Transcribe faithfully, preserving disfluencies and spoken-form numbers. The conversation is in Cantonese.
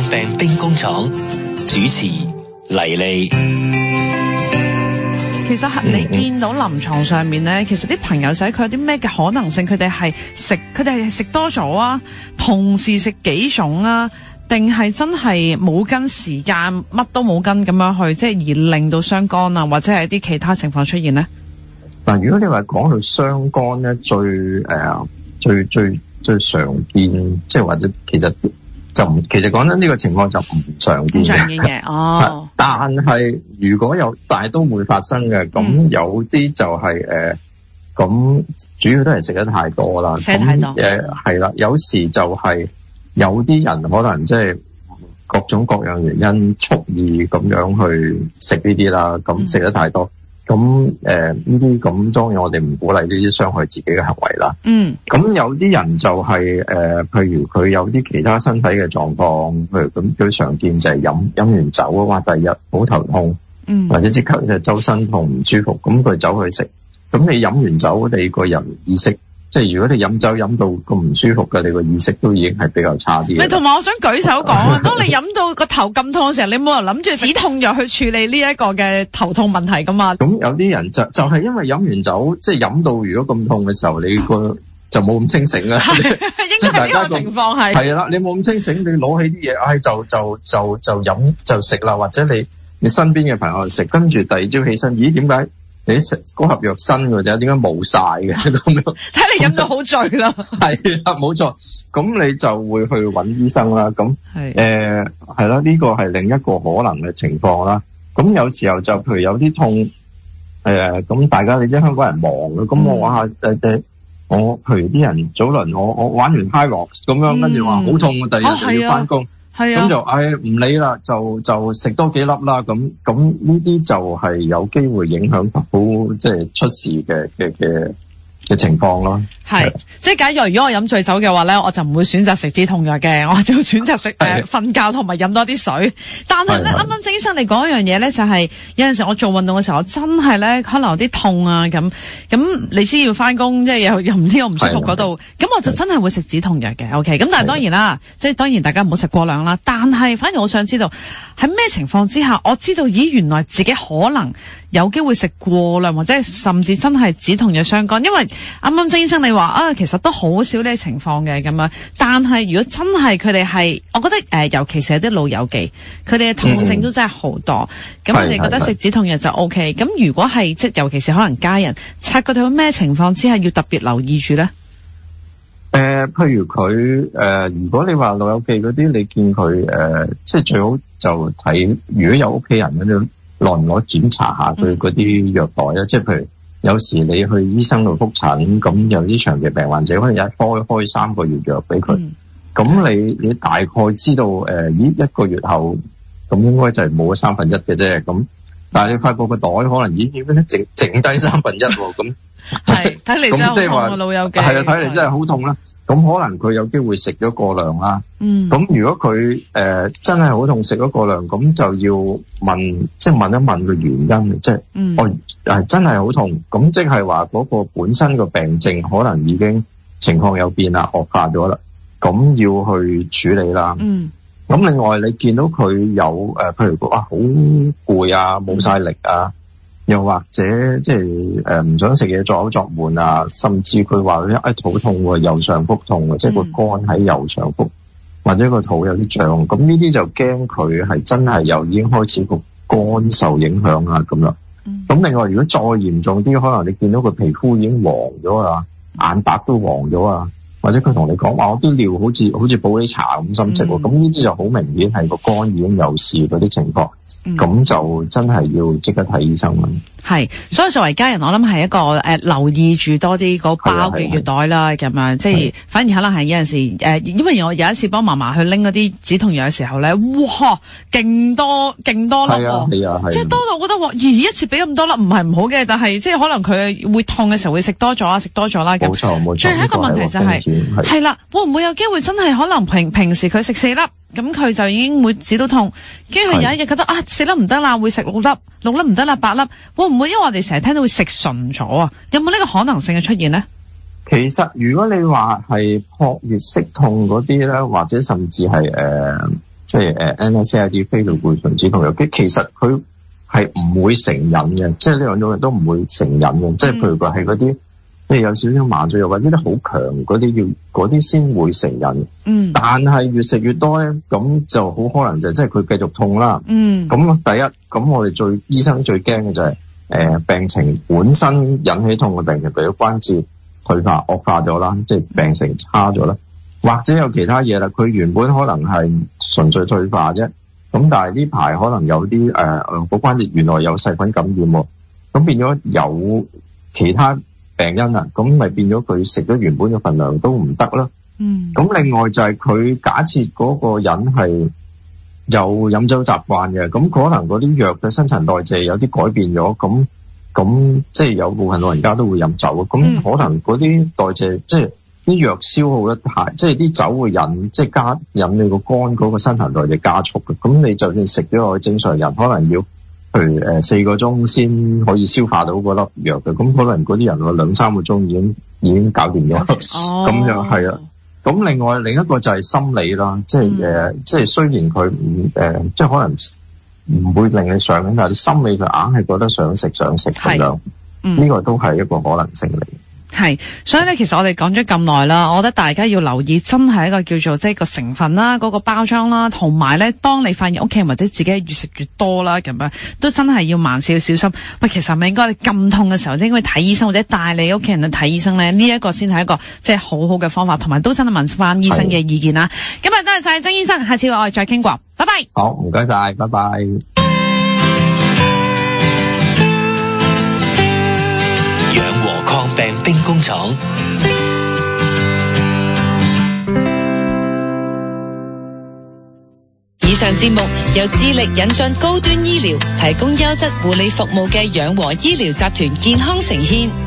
病兵工廠，主持黎莉。 其實你見到臨床上面咧，其實啲朋友仔佢有啲咩嘅可能性？佢哋係食，佢哋係食多咗啊，同時食幾種啊，定係真係冇跟時間，乜都冇跟咁樣去，即係而令到傷肝啊，或者係一啲其他情況出現咧？ 嗱，如果你話講到傷肝咧，最誒、呃、最最最常見，即係或者其實。就唔，其實講真呢個情況就唔常見嘅。唔常見嘅，哦。但係如果有，但係都會發生嘅。咁、嗯、有啲就係、是、誒，咁、呃、主要都係食得太多啦。食得太多。誒係啦，有時就係有啲人可能即係各種各樣原因蓄意咁樣去食呢啲啦。咁食得太多。咁誒呢啲咁當然我哋唔鼓勵呢啲傷害自己嘅行為啦。嗯。咁有啲人就係、是、誒、呃，譬如佢有啲其他身體嘅狀況，譬如咁最常見就係飲飲完酒啊，話第二日好頭痛，嗯，或者即刻就周身痛唔舒服，咁佢走去食。咁你飲完酒，你個人意識。即係如果你飲酒飲到咁唔舒服嘅，你個意識都已經係比較差啲。 咪同埋我想舉手講啊，當你飲到個頭咁痛嘅時候，你冇人諗住止痛藥去處理呢一個嘅頭痛問題噶嘛？咁有啲人就就係因為飲完酒，即係飲到如果咁痛嘅時候，你個就冇咁清醒啦。應該係呢個情況係係啦，你冇咁清醒，你攞起啲嘢，唉，就就就就飲就食啦，或者你你身邊嘅朋友食，跟住第二朝起身，咦，點解？你食嗰盒藥新嘅啫，點解冇晒嘅咁樣？ 睇你飲到好醉啦。 係啦，冇錯。咁你就會去揾醫生啦。咁誒係啦，呢個係另一個可能嘅情況啦。咁有時候就譬如有啲痛，誒、呃、咁大家你知香港人忙嘅，咁我話下誒誒，我譬如啲人早輪我我玩完 High Rocks 咁樣，跟住話好痛，第二日就要翻工。係啊，咁就唉唔理啦，就就食多幾粒啦。咁咁呢啲就係有機會影響到即係出事嘅嘅嘅嘅情況咯。係， 即係假如如果我飲醉酒嘅話咧，我就唔會選擇食止痛藥嘅，我就選擇食誒瞓覺同埋飲多啲水。但係咧，啱啱鄭醫生你講一樣嘢咧，就係、是、有陣時我做運動嘅時候，我真係咧可能有啲痛啊咁，咁你先要翻工，即係又又唔知我唔舒服嗰度，咁我就真係會食止痛藥嘅。OK，咁但係當然啦，即係當然大家唔好食過量啦。但係反而我想知道喺咩情況之下，我知道咦原來自己可能有機會食過量，或者甚至真係止痛藥傷肝。因為啱啱鄭醫生你話啊，其實都好少呢啲情況嘅咁樣。但係如果真係佢哋係，我覺得誒、呃，尤其是有啲老友記，佢哋嘅痛症都真係好多。咁我哋覺得食止痛藥就 O K。咁如果係即係，尤其是可能家人察覺到咩情況之下要特別留意住咧？誒、 呃，譬如佢誒、呃，如果你話老友記嗰啲，你見佢誒、呃，即係最好就睇，如果有屋企人嗰啲，攞唔攞檢查下佢嗰啲藥袋咧、嗯？即係譬如。有時你去醫生度覆診，咁有啲長期病患者可能一開開三個月藥俾佢，咁、嗯、你你大概知道誒，咦、呃、一個月後咁應該就係冇咗三分一嘅啫，咁但係你發覺個袋可能已經咧剩剩低三分一喎，咁係睇嚟真係好痛啊，老友記係啊，睇嚟真係好痛啦。咁可能佢有機會食咗過量啦。嗯。咁如果佢誒、呃、真係好痛，食咗過量，咁就要問，即係問一問個原因，即係，嗯，哦，係真係好痛，咁即係話嗰個本身個病症可能已經情況有變啦，惡化咗啦，咁要去處理啦。嗯。咁另外你見到佢有誒、呃，譬如講啊好攰啊，冇晒力啊。又或者即係誒唔想食嘢，作嘔作悶啊，甚至佢話佢一肚痛喎，右上腹痛喎，即係個肝喺右上腹，或者個肚有啲脹，咁呢啲就驚佢係真係又已經開始個肝受影響啊咁啦。咁、嗯、另外如果再嚴重啲，可能你見到個皮膚已經黃咗啊，眼白都黃咗啊，或者佢同你講話我啲尿好似好似普洱茶咁深色喎，咁呢啲就好明顯係個肝已經有事嗰啲情況，咁、嗯、就真係要即刻睇醫生啦。係，所以作為家人，我諗係一個誒、呃、留意住多啲嗰包嘅藥袋啦，咁樣即係反而可能係有陣時誒、呃，因為我有一次幫嫲嫲去拎嗰啲止痛藥嘅時候咧，哇，勁多勁多粒喎、啊啊啊啊，即係多到我覺得哇，咦一次俾咁多粒唔係唔好嘅，但係即係可能佢會痛嘅時候會食多咗啊，食多咗啦咁。冇錯冇錯。最後一個問題就係係啦，會唔會有機會真係可能平平時佢食四粒？咁佢就已經會止到痛，跟住佢有一日覺得啊四粒唔得啦，會食六粒，六粒唔得啦，八粒，會唔會因為我哋成日聽到會食順咗啊？有冇呢個可能性嘅出現呢？其實如果你話係撲熱息痛嗰啲咧，或者甚至係誒即係誒 N S A I D 非類固醇止痛藥，其實佢係唔會成癮嘅，即係呢兩種藥都唔會成癮嘅，即係譬如佢係嗰啲即係有少少麻醉藥或者啲好強嗰啲要嗰啲先會成癮。嗯，但係越食越多咧，咁就好可能就即係佢繼續痛啦。嗯，咁第一，咁我哋最醫生最驚嘅就係、是、誒、呃、病情本身引起痛嘅病情，譬如關節退化惡化咗啦，即係病情差咗啦。或者有其他嘢啦，佢原本可能係純粹退化啫，咁但係呢排可能有啲誒誒個關節原來有細菌感染喎，咁變咗有其他病因啦，咁咪變咗佢食咗原本嘅份量都唔得啦。嗯，咁另外就係佢假設嗰個人係有飲酒習慣嘅，咁可能嗰啲藥嘅新陳代謝有啲改變咗，咁咁即係有部分老人家都會飲酒，咁可能嗰啲代謝即係。啲藥消耗得太，即係啲酒會引，即係加引你個肝嗰個新陳代謝加速嘅。咁你就算食咗落去，正常人可能要，譬如誒四個鐘先可以消化到嗰粒藥嘅。咁可能嗰啲人話兩三個鐘已經已經搞掂咗。咁樣係啊。咁另外另一個就係心理啦，即係誒、呃，即係雖然佢唔誒，即係可能唔會令你上癮，但係你心理佢硬係覺得想食想食咁樣。嗯，呢個都係一個可能性嚟。 係，所以咧，其實我哋講咗咁耐啦，我覺得大家要留意，真係一個叫做即係個成分啦，嗰個包裝啦，同埋咧，當你發現屋企人或者自己越食越多啦，咁樣都真係要萬事要小心。喂，其實係咪應該你咁痛嘅時候，應該睇醫生或者帶你屋企人去睇醫生咧？呢一個先係一個即係好好嘅方法，同埋都真係問翻醫生嘅意見啦。今日多謝晒曾醫生，下次我哋再傾過，拜拜。 好，唔該晒，拜拜。 抗病兵工廠。 以上節目由致力引進高端醫療、提供優質護理服務嘅養和醫療集團健康呈獻。